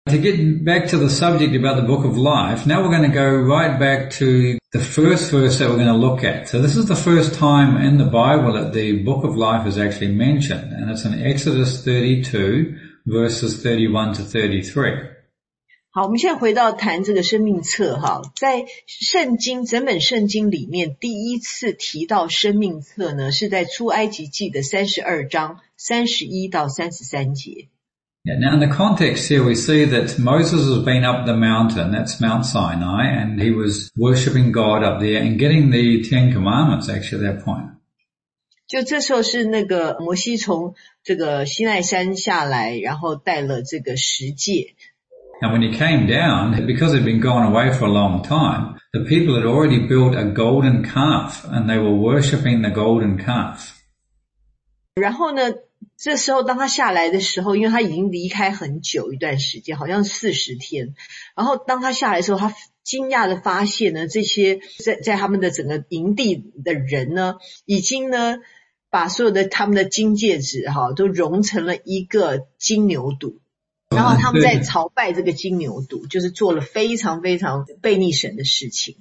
To get back to the subject about the Book of Life, now we're going to go right back to the first verse that we're going to look at. So this is the first time in the Bible that the Book of Life is actually mentioned, and it's in Exodus 32, verses 31 to 33. 好，我们现在回到谈这个生命册哈，在整本圣经里面第一次提到生命册呢，是在出埃及记的32章31到33节。 Yeah, now in the context here we see that Moses has been up the mountain, that's Mount Sinai, and he was worshipping God up there and getting the Ten Commandments actually at that point. 就这时候是那个摩西从这个西奈山下来，然后带了这个10诫。 And when he came down, because he'd been gone away for a long time, the people had already built a golden calf and they were worshipping the golden calf. 然后呢，这时候当他下来的时候，因为他已经离开很久一段时间，好像40天。然后当他下来的时候，他惊讶的发现呢，这些在他们的整个营地的人呢，已经呢把所有的他们的金戒指都融成了一个金牛犊。然后他们在朝拜这个金牛犊，就是做了非常非常悖逆神的事情。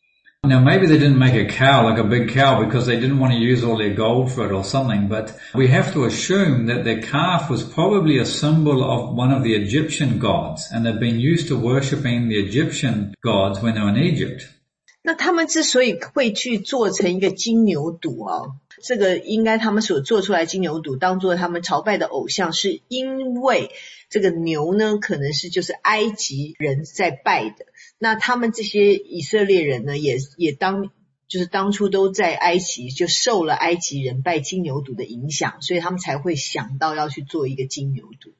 Now maybe they didn't make a cow like a big cow because they didn't want to use all their gold for it or something, but we have to assume that their calf was probably a symbol of one of the Egyptian gods, and they've been used to worshipping the Egyptian gods when they were in Egypt. 那他们之所以会去做成一个金牛犊这个应该他们所做出来的金牛犊当做他们朝拜的偶像，是因为这个牛呢可能是就是埃及人在拜的，那他们这些以色列人呢也就是当初都在埃及就受了埃及人拜金牛犊的影响，所以他们才会想到要去做一个金牛犊。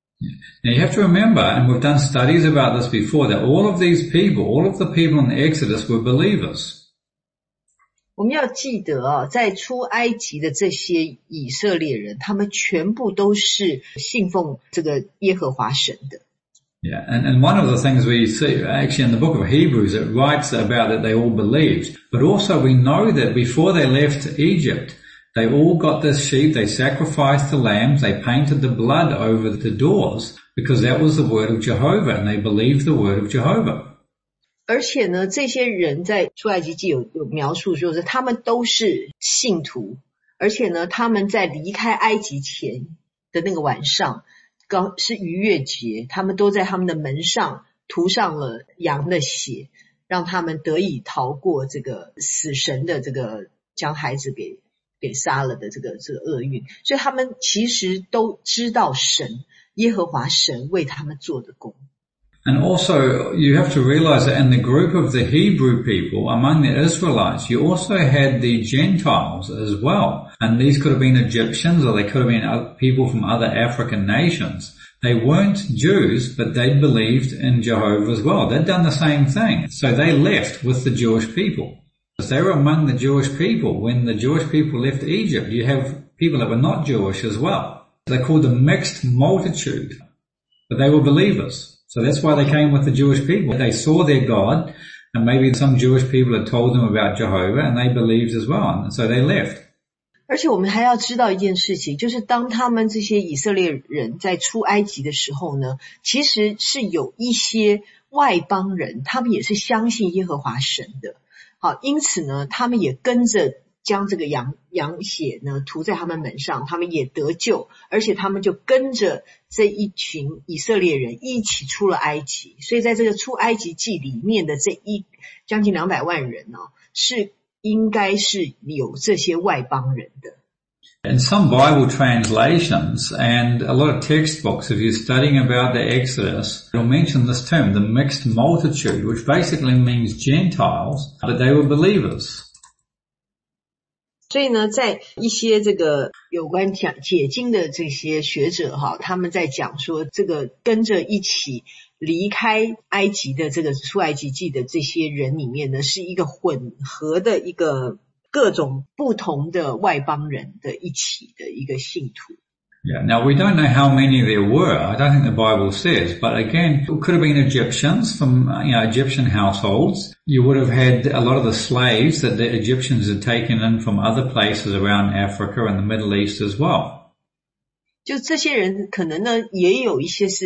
Now you have to remember, and we've done studies about this before, that all of the people in the Exodus were believers. 我们要记得在出埃及的这些以色列人，他们全部都是信奉这个耶和华神的。 Yeah, and one of the things we see, actually in the book of Hebrews, it writes about that they all believed. But also we know that before they left Egypt, they all got this sheep, they sacrificed the lambs, they painted the blood over the doors, because that was the word of Jehovah, and they believed the word of Jehovah. 而且呢，这些人在出埃及记有描述，就是他们都是信徒，而且呢，他们在离开埃及前的那个晚上，是逾越节，他们都在他们的门上涂上了羊的血，让他们得以逃过这个死神的这个将孩子给杀了的这个厄运，所以他们其实都知道神耶和华神为他们做的工。 And also, you have to realize that in the group of the Hebrew people, among the Israelites, you also had the Gentiles as well. And these could have been Egyptians, or they could have been people from other African nations. They weren't Jews, but they believed in Jehovah as well. They'd done the same thing. So they left with the Jewish people. They were among the Jewish people. When the Jewish people left Egypt, you have people that were not Jewish as well. They're called the mixed multitude, but they were believers. So that's why they came with the Jewish people. They saw their God, and maybe some Jewish people had told them about Jehovah, and they believed as well, and so they left. 而且我们还要知道一件事情，就是当他们这些以色列人在出埃及的时候呢，其实是有一些外邦人，他们也是相信耶和华神的。好，因此呢，他们也跟着将这个羊血呢涂在他们门上，他们也得救，而且他们就跟着这一群以色列人一起出了埃及。所以在这个出埃及记里面的这将近200万人是应该是有这些外邦人的。 In some Bible translations and a lot of textbooks, if you're studying about the Exodus, it'll mention this term, the mixed multitude, which basically means Gentiles, but they were believers. 所以呢，在一些这个有关解经的这些学者他们在讲说，这个跟着一起离开埃及的这个出埃及记的这些人里面呢，是一个混合的一个各种不同的外邦人的一起的一个信徒。 Yeah, now we don't know how many there were. I don't think the Bible says, but again, it could have been Egyptians from, Egyptian households. You would have had a lot of the slaves that the Egyptians had taken in from other places around Africa and the Middle East as well. 就这些人可能呢，也有一些是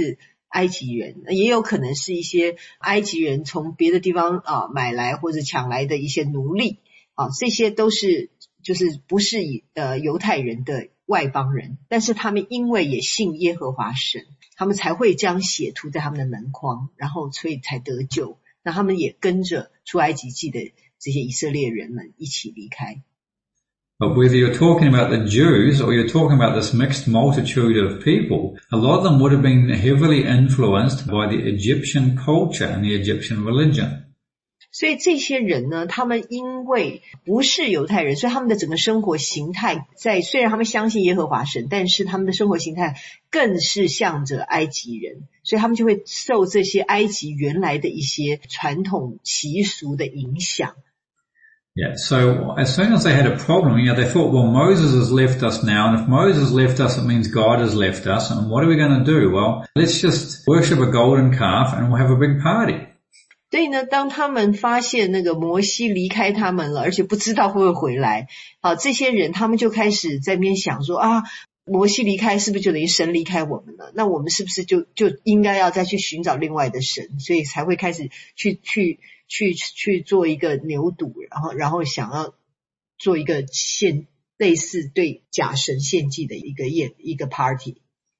埃及人，也有可能是一些埃及人从别的地方买来或者抢来的一些奴隶这些都是就是不是犹太人的外邦人，但是他们因为也信耶和华神，他们才会将血涂在他们的门框，然后所以才得救。那他们也跟着出埃及记的这些以色列人们一起离开。 But whether you're talking about the Jews or you're talking about this mixed multitude of people, a lot of them would have been heavily influenced by the Egyptian culture and the Egyptian religion. 所以这些人呢，他们因为不是犹太人，所以他们的整个生活形态虽然他们相信耶和华神，但是他们的生活形态更是向着埃及人，所以他们就会受这些埃及原来的一些传统习俗的影响。 Yeah, so as soon as they had a problem, they thought, well, Moses has left us now, and if Moses left us, it means God has left us, and what are we going to do? Well, let's just worship a golden calf and we'll have a big party. 所以呢，当他们发现那个摩西离开他们了，而且不知道会不会回来，这些人他们就开始在那边想说摩西离开是不是就等于神离开我们了？那我们是不是就应该要再去寻找另外的神？所以才会开始去做一个牛犊，然后想要做一个类似对假神献祭的一个 party。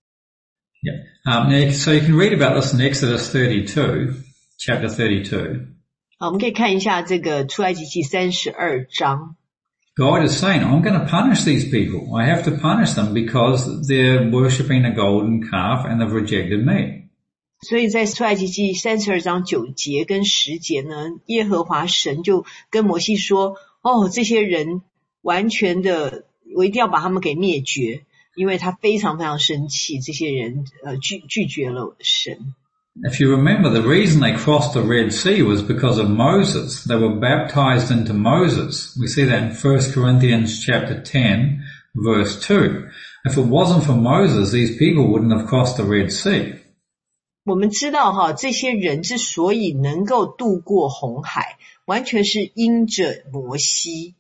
Yeah. So you can read about this in Exodus 32. Chapter 32. 好，我们可以看一下这个出埃及记32章。 God is saying, I'm going to punish these people. I have to punish them because they're worshipping a golden calf and they've rejected me. 所以在出埃及记32章9节跟10节呢，耶和华神就跟摩西说，这些人完全的，我一定要把他们给灭绝，因为他非常非常生气，这些人拒绝了神。 If you remember, the reason they crossed the Red Sea was because of Moses. They were baptized into Moses. We see that in 1 Corinthians chapter 10, verse 2. If it wasn't for Moses, these people wouldn't have crossed the Red Sea. 我们知道这些人之所以能够渡过红海，完全是因着摩西。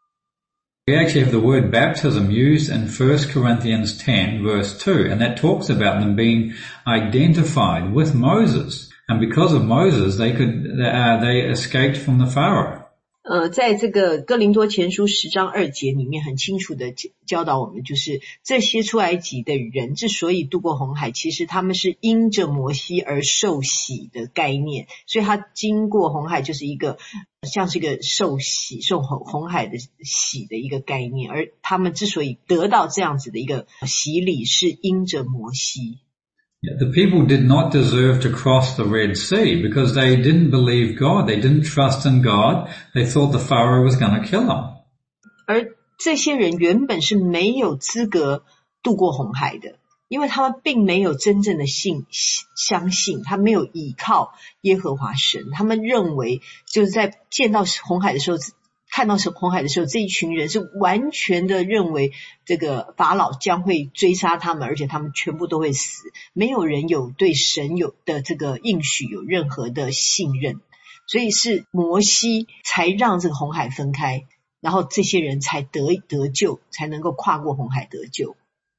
We actually have the word baptism used in 1 Corinthians 10 verse 2, and that talks about them being identified with Moses. And because of Moses, they escaped from the Pharaoh. 在这个哥林多前书10章2节里面很清楚的教导我们，就是这些出埃及的人之所以渡过红海，其实他们是因着摩西而受洗的概念，所以他经过红海就是一个像是一个受红海的洗的一个概念，而他们之所以得到这样子的一个洗礼，是因着摩西。 The people did not deserve to cross the Red Sea because they didn't believe God. They didn't trust in God. They thought the Pharaoh was going to kill them. 而这些人原本是没有资格渡过红海的，因为他们并没有真正的相信，他没有依靠耶和华神。他们认为就是在见到红海的时候，看到红海的时候，这一群人是完全的认为这个法老将会追杀他们，而且他们全部都会死，没有人有对神有的这个应许有任何的信任，所以是摩西才让这个红海分开，然后这些人才得救，才能够跨过红海得救。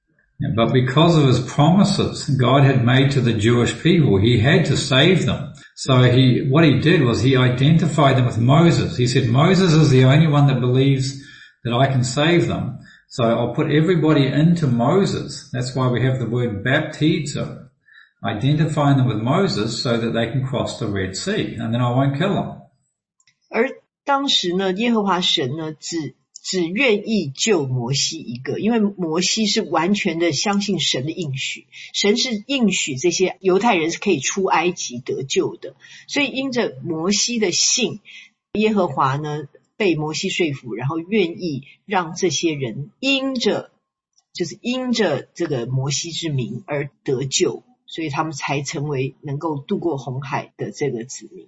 But because of his promises God had made to the Jewish people, he had to save them. So what he did was he identified them with Moses. He said, Moses is the only one that believes that I can save them. So I'll put everybody into Moses. That's why we have the word baptizo, identifying them with Moses so that they can cross the Red Sea, and then I won't kill them. 而当时呢，耶和华神呢，只愿意救摩西一个，因为摩西是完全的相信神的应许，神是应许这些犹太人是可以出埃及得救的，所以因着摩西的信，耶和华呢被摩西说服，然后愿意让这些人因着这个摩西之名而得救，所以他们才成为能够渡过红海的这个子民。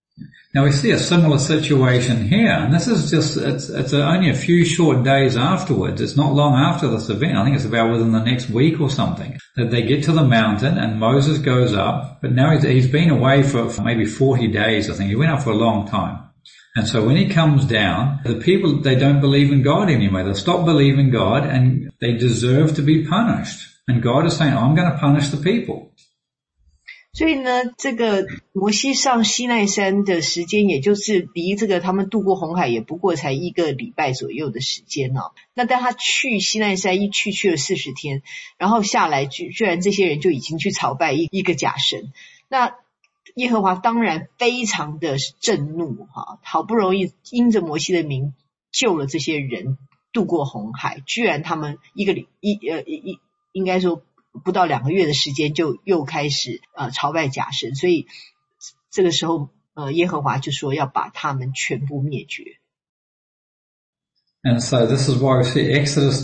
Now we see a similar situation here, and this is just, it's only a few short days afterwards. It's not long after this event. I think it's about within the next week or something that they get to the mountain and Moses goes up, but now he's been away for maybe 40 days, I think. He went up for a long time. And so when he comes down, the people, they don't believe in God anymore. They stop believing God and they deserve to be punished. And God is saying, I'm going to punish the people. 所以呢，这个摩西上西奈山的时间，也就是离这个他们渡过红海也不过才1个礼拜左右的时间哦。那但他去西奈山一去了40天，然后下来居然这些人就已经去朝拜一个假神。那耶和华当然非常的震怒哈，好不容易因着摩西的名救了这些人渡过红海，居然他们应该说不到2个月的时间就又开始朝拜假神，所以这个时候耶和华就说要把他们全部灭绝。 And so this is why we see Exodus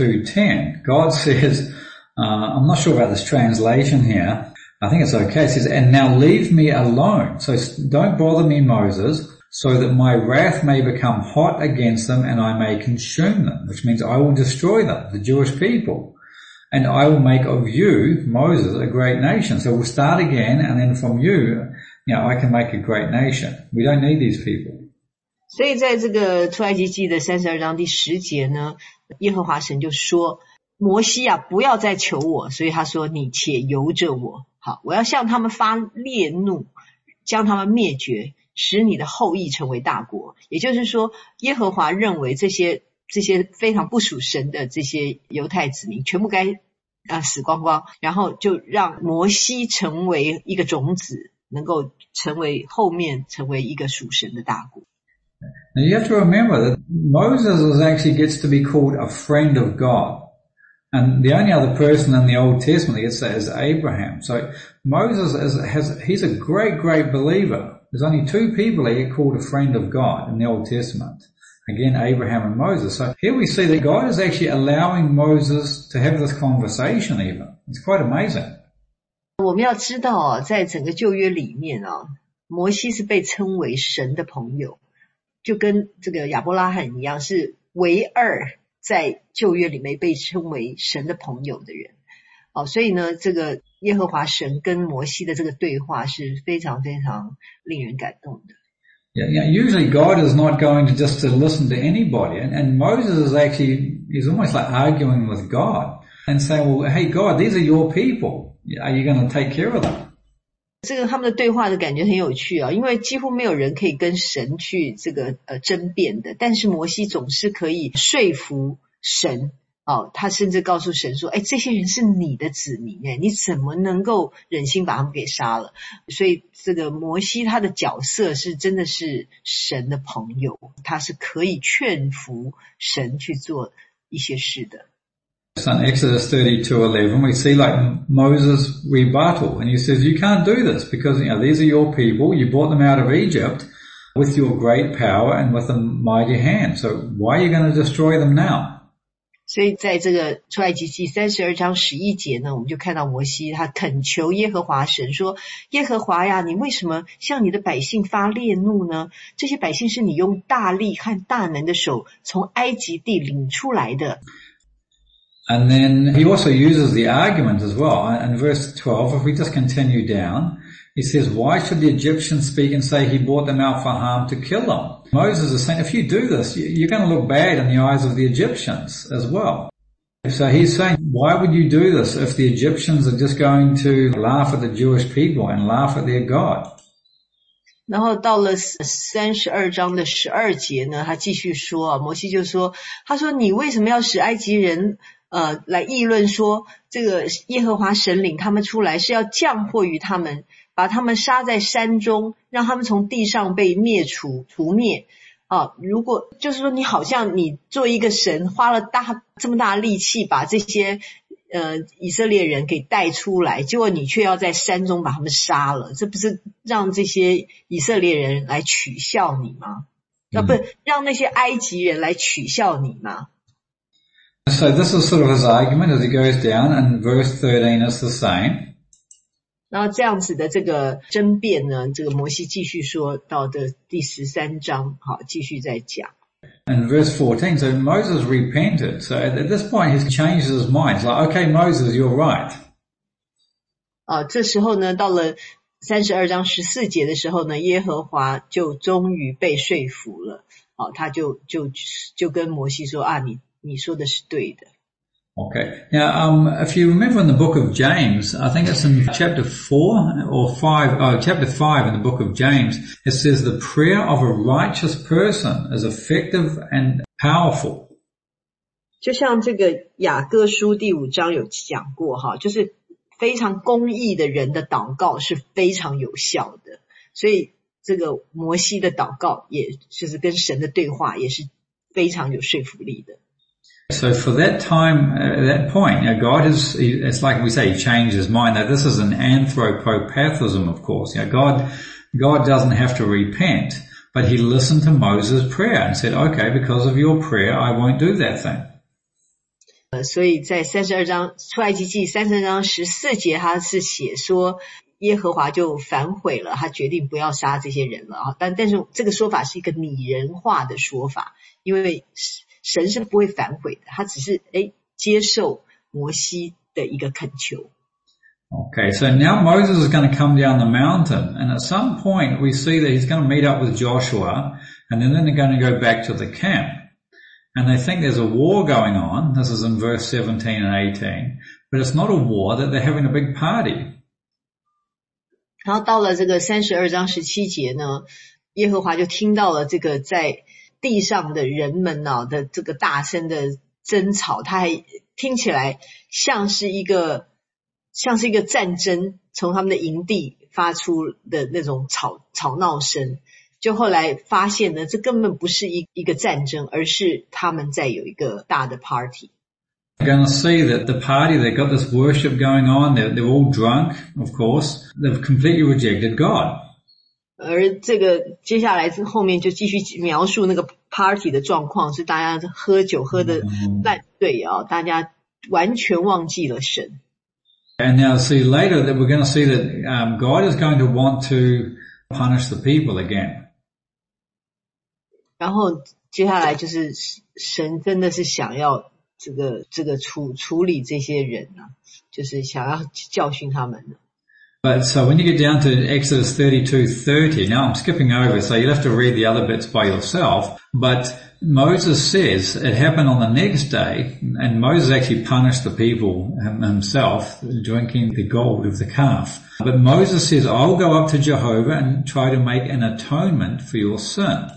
32:10. God says, I'm not sure about this translation here. I think it's okay. It says, and now leave me alone. So don't bother me, Moses, so that my wrath may become hot against them and I may consume them, which means I will destroy them, the Jewish people. And I will make of you, Moses, a great nation. So we'll start again, and then from you, I can make a great nation. We don't need these people. 所以在这个出埃及记的32章第10节呢，耶和华神就说，摩西啊，不要再求我，所以他说，你且由着我，好，我要向他们发烈怒，将他们灭绝，使你的后裔成为大国。也就是说，耶和华认为这些非常不属神的这些犹太子民全部该死光光，然后就让摩西成为一个种子，能够成为后面成为一个属神的大国。 Now you have to remember that Moses actually gets to be called a friend of God. And the only other person in the Old Testament that gets that is Abraham. So Moses he's a great, great believer. There's only 2 people that get called a friend of God in the Old Testament. Again, Abraham and Moses. So here we see that God is actually allowing Moses to have this conversation even. It's quite amazing. 我们要知道在整个旧约里面摩西是被称为神的朋友，就跟这个亚伯拉罕一样，是唯二在旧约里面被称为神的朋友的人。所以呢，这个耶和华神跟摩西的这个对话是非常非常令人感动的。 Yeah, usually God is not going to just to listen to anybody, and Moses is almost like arguing with God and saying, well, hey God, these are your people. Are you going to take care of them? 这个他们的对话的感觉很有趣因为几乎没有人可以跟神去这个争辩的，但是摩西总是可以说服神他甚至告诉神说，这些人是你的子民你怎么能够忍心把他们给杀了？所以这个摩西他的角色是真的是神的朋友，他是可以劝服神去做一些事的。 So in Exodus 32:11, we see like Moses' rebuttal, and he says, you can't do this because, these are your people. You brought them out of Egypt with your great power and with a mighty hand. So why are you going to destroy them now? 所以在这个出埃及记32章11节呢，我们就看到摩西他恳求耶和华神说，耶和华呀，你为什么向你的百姓发烈怒呢？这些百姓是你用大力和大能的手从埃及地领出来的。 And then he also uses the argument as well. In verse 12, if we just continue down, he says, why should the Egyptians speak and say he brought them out for harm to kill them? Moses is saying, if you do this, you're going to look bad in the eyes of the Egyptians as well. So he's saying, why would you do this if the Egyptians are just going to laugh at the Jewish people and laugh at their God? 然后到了32章的12节呢，他继续说摩西就说，他说你为什么要使埃及人来议论说这个耶和华神领他们出来是要降祸于他们，把他们杀在山中，让他们从地上被除灭如果就是说你好像你做一个神花了这么大的力气把这些以色列人给带出来，结果你却要在山中把他们杀了，这不是让这些以色列人来取笑你吗？不是让那些埃及人来取笑你吗 ？So this is sort of his argument as he goes down, and verse 13 is the same. 然后这样子的这个争辩呢，这个摩西继续说到的第13章，好，继续再讲。 In verse 14, so Moses repented. So at this point he changes his mind. He's like, okay, Moses, you're right. 这时候呢，到了32章14节的时候呢，耶和华就终于被说服了。他就跟摩西说你说的是对的。 Okay. Now, if you remember in the book of James, I think it's in chapter 4 or 5, chapter 5 in the book of James, it says the prayer of a righteous person is effective and powerful. 就像这个雅各书第5章有讲过哈，就是非常公义的人的祷告是非常有效的，所以这个摩西的祷告也就是跟神的对话也是非常有说服力的。 So for that time, at that point, God it's like we say, he changed his mind. Now this is an anthropopathism, of course. God doesn't have to repent, but he listened to Moses' prayer and said, okay, because of your prayer, I won't do that thing. 所以在32章出埃及记32章14节他是写说耶和华就反悔了，他决定不要杀这些人了啊。但是这个说法是一个拟人化的说法，因为神是不会反悔的，他只是接受摩西的一个恳求。 Okay, so now Moses is going to come down the mountain, and at some point we see that he's going to meet up with Joshua, and then they're going to go back to the camp. And they think there's a war going on. This is in verse 17 and 18. But it's not a war, that they're having a big party. 然后到了这个32章17节呢，耶和华就听到了这个在地上的人们的这个大声的争吵，他还听起来像是一个战争从他们的营地发出的那种吵闹声。就后来发现呢，这根本不是一个战争，而是他们在有一个大的 party。 You're going to see that the party, they've got this worship going on, they're all drunk, of course. They've completely rejected God. 而这个接下来后面就继续描述那个 party 的状况，是大家喝酒喝得烂醉啊，大家完全忘记了神。 And now see later that we're going to see that God is going to want to punish the people again. 然后接下来就是神真的是想要这个处理这些人啊，就是想要教训他们。 But so when you get down to Exodus 32:30, now I'm skipping over, so you'll have to read the other bits by yourself. But Moses says it happened on the next day, and Moses actually punished the people himself, drinking the gold of the calf. But Moses says, I'll go up to Jehovah and try to make an atonement for your sin.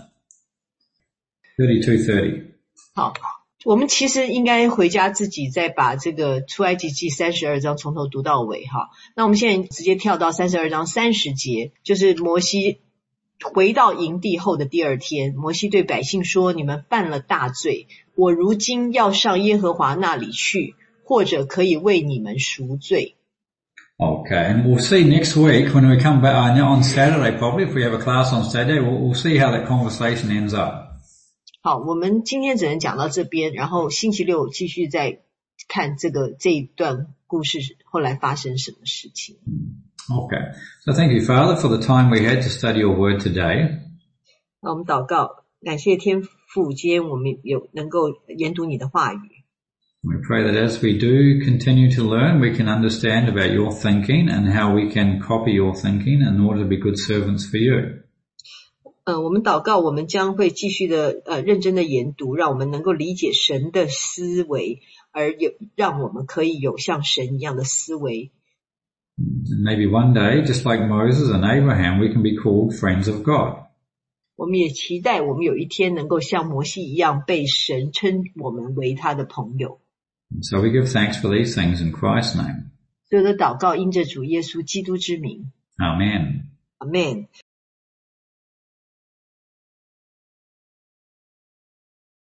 32:30. 好，我们其实应该回家自己再把这个出埃及记32章从头读到尾哈。那我们现在直接跳到32章30节，就是摩西回到营地后的第二天，摩西对百姓说，你们犯了大罪，我如今要上耶和华那里去，或者可以为你们赎罪。 Okay, and we'll see next week when we come back on Saturday probably, if we have a class on Saturday, we'll see how that conversation ends up. 好，我们今天只能讲到这边，然后星期六继续再看这一段故事后来发生什么事情。 Okay. So thank you, Father, for the time we had to study your word today. 那我们祷告，感谢天父，今天我们能够研读你的话语。 We pray that as we do continue to learn, we can understand about your thinking and how we can copy your thinking in order to be good servants for you. 我们祷告，我们将会继续的认真的研读，让我们能够理解神的思维，而让我们可以有像神一样的思维。 And maybe one day, just like Moses and Abraham, we can be called friends of God. 我们也期待我们有一天能够像摩西一样被神称我们为他的朋友。 And so we give thanks for these things in Christ's name. 所有的祷告因着主耶稣基督之名。 Amen. Amen.